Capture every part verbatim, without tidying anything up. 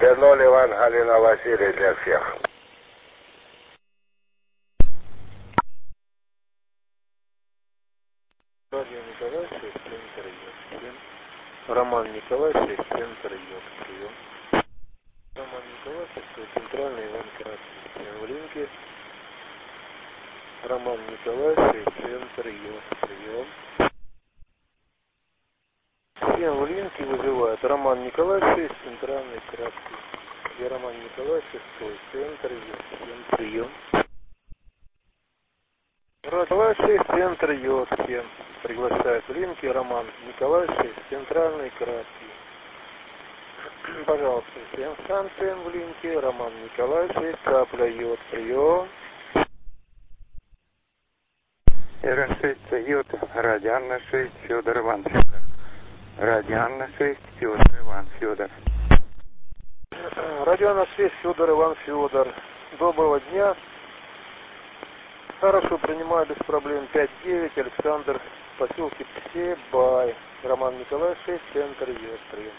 Д ноль Иван, Галина, Василий для всех. Радио Николай, шесть, центр Йод. Роман Николай, шесть, центр Йод. Прием. Роман Николай, шесть, центральный Иван Красный. В линке. Роман Николай, шесть, центр Йод. Прием. Всем в линке вызывают Роман Николай, шесть, центральный краткий. Я Роман Николай, шестой, центр Йод. Всем прием. Николай шесть, центр Йод. Всем приглашает в линке Роман Николай шесть, центральный краткий. Пожалуйста, всем станциям в линке Роман Николай шесть, капля Йод. Прием. эр эн шесть Йод, Радианна шесть, Федор Иван Федор. Радианна шесть, Федор Иван Федор. Радианна шесть, Федор Иван Федор. Доброго дня. Хорошо, принимаю без проблем. пять девять, Александр, в поселке Псебай. Роман Николай шесть, центр Йод. Прием.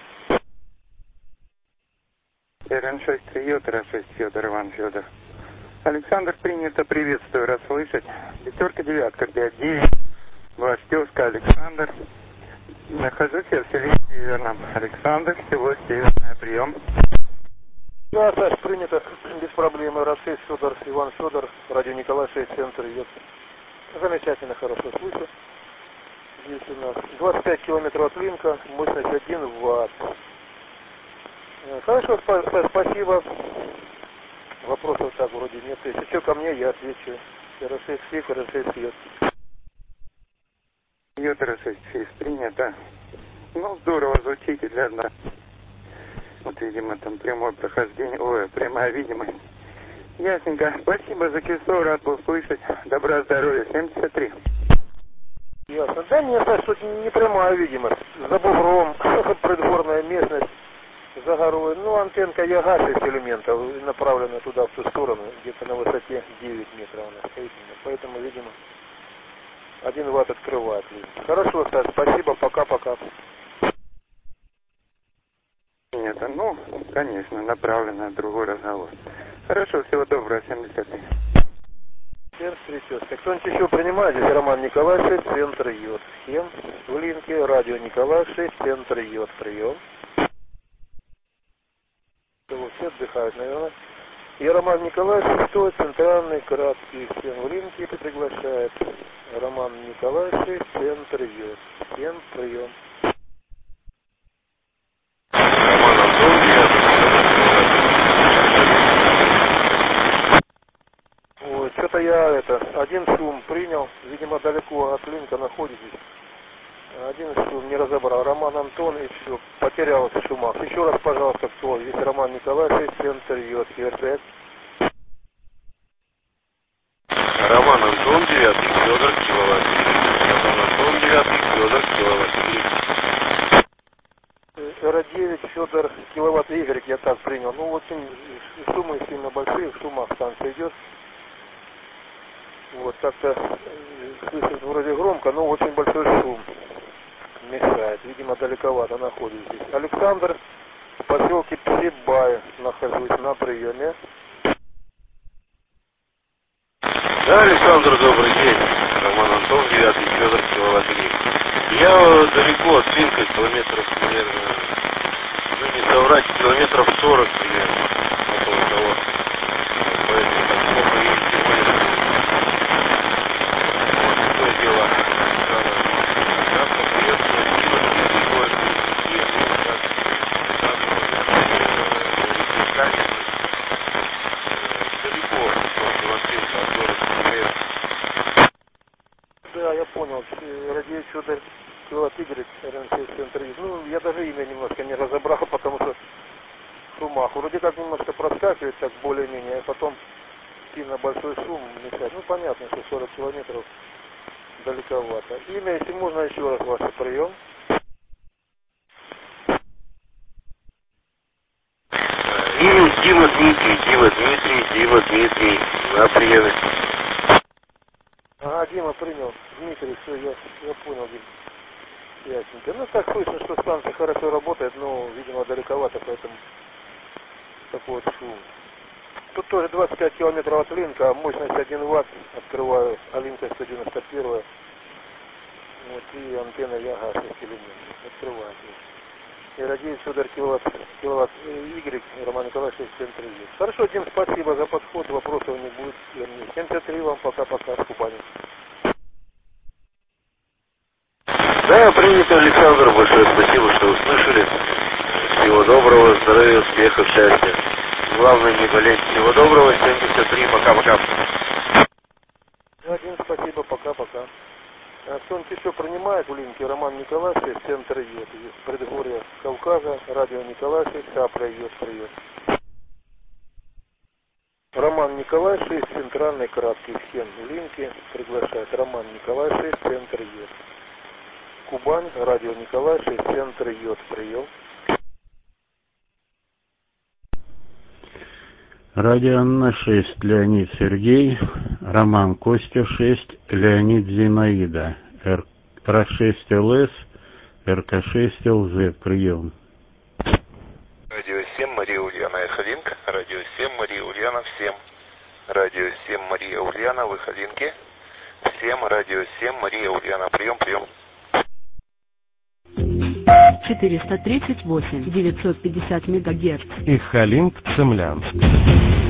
эр эн шесть Йод, эр эн шесть, Федор Иван Федор. Александр, принято, приветствую, рад слышать. Пятерка, девятка, пять девять. Властевска, Александр. Нахожусь я в селе Северном. Александр, село Северное, прием. Да, Саш, принято, без проблем. эр эн шесть, Федор, Иван Федор, радио Николай шесть, центр Йод. Замечательно, хорошо слышу. Здесь у нас двадцать пять километров от линка, мощность один ватт. Хорошо, спа- спасибо. Вопросов так вроде нет. Если что ко мне, я отвечу. эр эн шесть фиф, эр эн шесть Йод. Йод, эр эн шесть фиф, принято. Ну, здорово звучите для нас. Вот, видимо, там прямое прохождение, ой, прямая видимость. Ясненько. Спасибо за кисло, рад был слышать. Добра, здоровья. семьдесят три. Ясно. Да нет, Саш, тут не прямая видимость. За бугром, предгорная местность, за горой. Ну, антенка Яга шесть элементов, направлена туда, в ту сторону, где-то на высоте девять метров она стоит. Поэтому, видимо, один ватт открывает. Хорошо, Саш, спасибо, пока-пока. Нет, ну, конечно, направлено на другой разговор. Хорошо, всего доброго, семьдесят три. Всем встречался. Кто-нибудь еще принимает? Здесь Роман Николай шесть, центр Йод. Всем в линке радио Николай шесть, центр Йод. Прием. Все отдыхают, наверное. И Роман Николай шестой, центральный, краткий. Всем в линке приглашает. Роман Николай шесть, центр Йод. Всем прием. Ой, что-то я это, один шум принял, видимо, далеко от линка находитесь. Один шум не разобрал. Роман Антон и все, потерялся в шумах. Еще раз, пожалуйста, кто? Здесь Роман Николай шесть, центр Йод. РТС. Роман Антон девятый, Федор Киловатт. Роман Антон девятый, Федор Киловатт. эр девять, Федор Киловатт Игорь, я так принял. Ну, очень шумы сильно большие, в шумах станция идет. Вот, так-то слышит вроде громко, но очень большой шум мешает. Видимо, далековато находится здесь. Александр, в поселке Псебай нахожусь на приеме. Да, Александр, добрый день. Роман Антон девятый, Федор Киловатт. Я далеко от линка, километров, наверное, ну не соврать, километров сорок примерно, около того. Поэтому так плохо видите, понятно. Вот такое дело. Я поприветствую, спасибо, далеко от линка, от города. Да, я понял. Радио Федор Киловатт Игорь, эр эн шесть, центр Йод. Ну, я даже имя немножко не разобрал, потому что в шумах. Вроде как немножко проскакивает, так более-менее, а потом сильно большой шум мешает. Ну, понятно, что сорок километров далековато. Имя, если можно, еще раз ваш прием. Имя Дима Дмитрий, Дима Дмитрий, Дима Дмитрий, на приеме. А, Дима принял. Дмитрий, все, я, я понял, Дима. Ясненько. Ну, так слышно, что станция хорошо работает, но, видимо, далековато, поэтому такой вот шум. Тут тоже двадцать пять километров от Линка, а мощность один ватт. Открываю Алинка сто девяносто один. Вот, и антенна Яга шесть элементов. Открываю. И радиец Федор киловатт, киловатт Y, Роман Николаевич семьдесят три. Хорошо, Дим, спасибо за подход, вопросов не будет. семьдесят три вам, пока-пока, с Кубани. Да, принято, Александр, большое спасибо, что услышали. Всего доброго, здоровья, успехов, счастья. Главное не болеть. Всего доброго, семьдесят три, пока-пока. Один, спасибо, пока-пока. А кто-нибудь еще принимает в Линке? Роман Николаевич, центр идет. Предгорье Кавказа, радио Николаевич, Сапля идет, привет. Роман Николаевич, центральный краткий схем в Линке приглашает. Роман Николаевич, центр идет. Кубань, радио Николаевич, центр идет, прием. Радио Анна шесть, Леонид Сергей, Роман Костя шесть, Леонид Зинаида, Р шесть эл эс, эр ка шесть эл зет, прием. Радио семь, Мария Ульяна, Эхолинк, Радио семь, Мария Ульяна, всем. Радио семь, Мария Ульяна, Выходинки, всем, Радио семь, Мария Ульяна, прием, прием. четыреста тридцать восемь, девятьсот пятьдесят мегагерц. Эхолинк, Цемлянск.